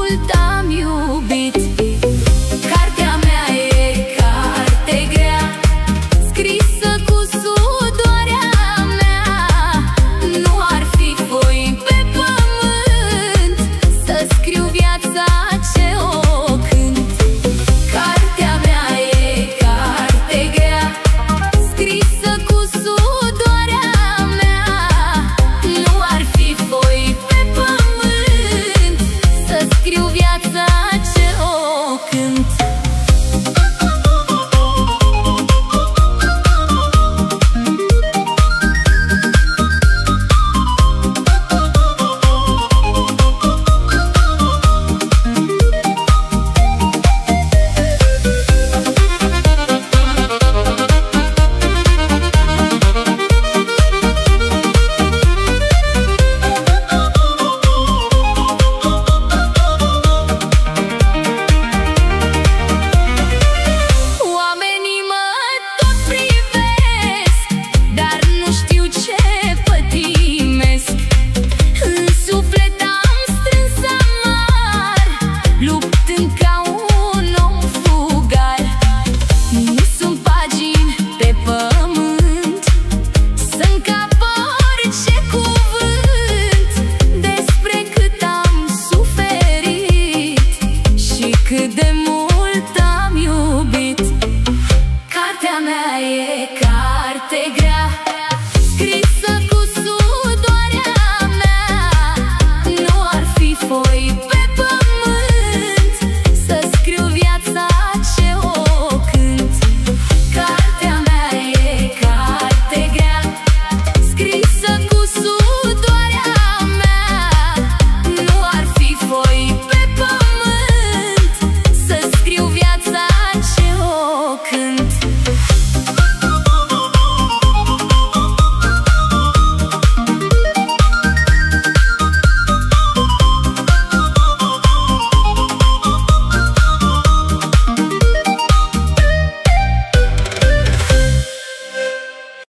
mult am iubit. Cartea mea e carte grea, scrisă cu sudoarea mea. Nu ar fi foi pe pământ să scriu viața ce o cânt. Cartea mea e carte grea, scrisă cu sudoarea mea. Nu ar fi foi pe pământ să scriu viața ce o cânt. Oamenii mă tot privesc, dar nu știu ce pătimesc. În suflet am strâns amar, luptând ca un om fugar. Nu sunt pagini pe pământ să încap orice cuvânt despre cât am suferit și cât de mult